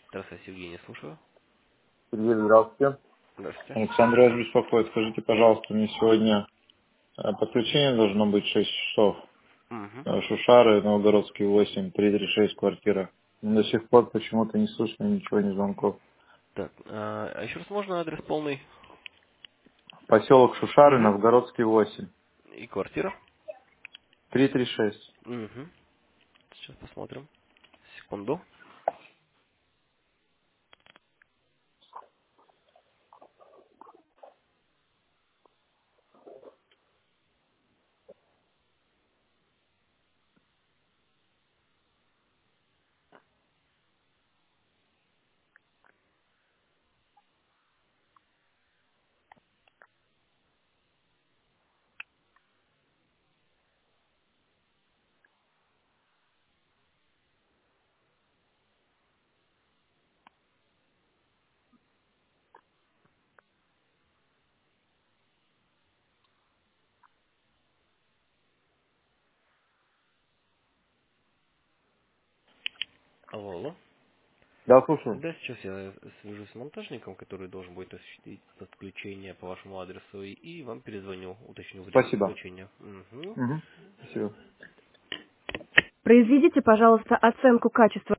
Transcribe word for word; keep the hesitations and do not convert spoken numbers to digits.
Здравствуйте, Евгений, слушаю. Сергей, здравствуйте. Здравствуйте. Александр вас беспокоит. Скажите, пожалуйста, мне сегодня э, подключение должно быть шесть часов. Угу. Э, Шушары, Новгородский восемь, три три шесть квартира. Но до сих пор почему-то не слышно ничего, ни звонков. Так, а, а еще раз можно адрес полный? Поселок Шушары, Угу. Новгородский восемь, И квартира? три три шесть. Угу. Сейчас посмотрим. Секунду. Алло, алло. Да, слушаю. Да, сейчас я свяжусь с монтажником, который должен будет осуществить подключение по вашему адресу, и и вам перезвоню, уточню время Спасибо. подключения. Угу. Угу. Спасибо. Произведите, пожалуйста, оценку качества